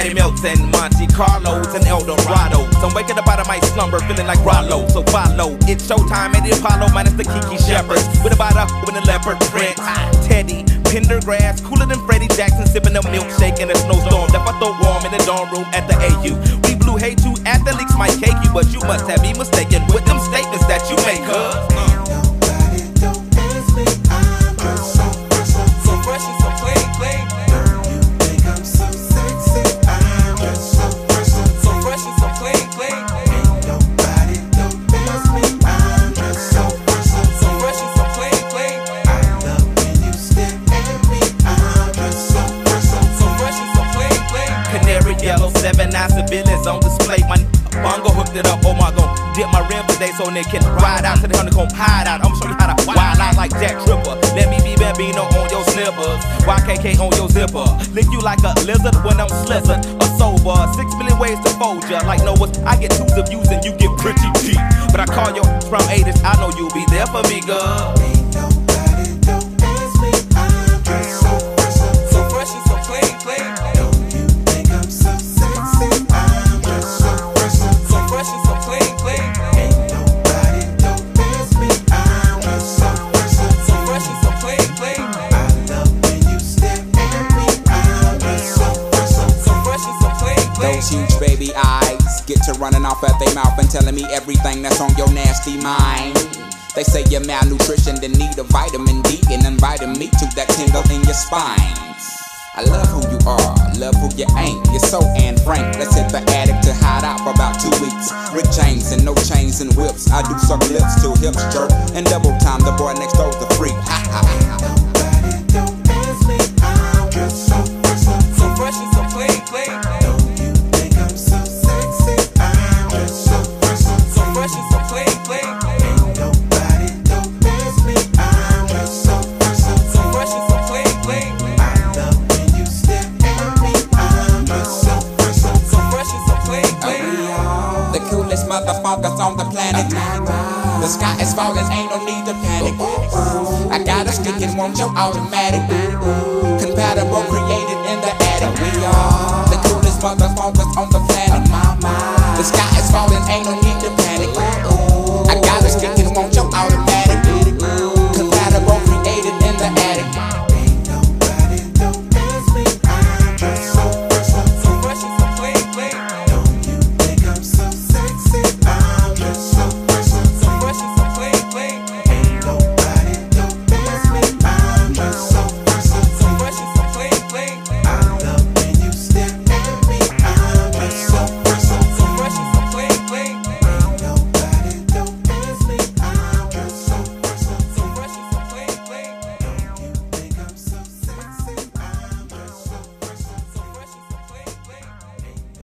Patty Melts and Monte Carlos and Eldorados. I'm waking up out of my slumber feeling like Rollo, so follow. It's showtime at the Apollo minus the Kiki Shepherds. With about a with a leopard print. Teddy, Pendergrass, cooler than Freddie Jackson, sipping a milkshake in a snowstorm. Left my throat warm in the dorm room at the AU. We blew hay too, athletes might cake you, but you must have me mistaken with them statements that you make, Yellow 7-9 civilians on display. My bongo hooked it up. Oh my god, dip my rim today so they can ride out to the honeycomb hide out. I'ma show you how to wild out like Jack Tripper. Let me be Bambino on your slippers, YKK on your zipper. Lick you like a lizard when I'm slizzard or sober. 6 million ways to fold ya. Like Noah's, I get 2s of views and you get pretty deep. But I call your from 80s, I know you'll be there for me, girl. Those huge baby eyes get to running off at their mouth and telling me everything that's on your nasty mind. They say you're malnutrition, then need a vitamin D, and inviting me to that tingle in your spine. I love who you are, love who you ain't. You're so Anne Frank. Let's hit the attic to hide out for about 2 weeks. Rick James and no chains and whips. I do suck lips till hips jerk, and double time the boy next door's the freak. Ha ha ha. Motherfuckers on the planet. The sky is falling, ain't no need to panic. I got a stick and want your automatic. Compatible, created in the attic. We are the coolest motherfuckers.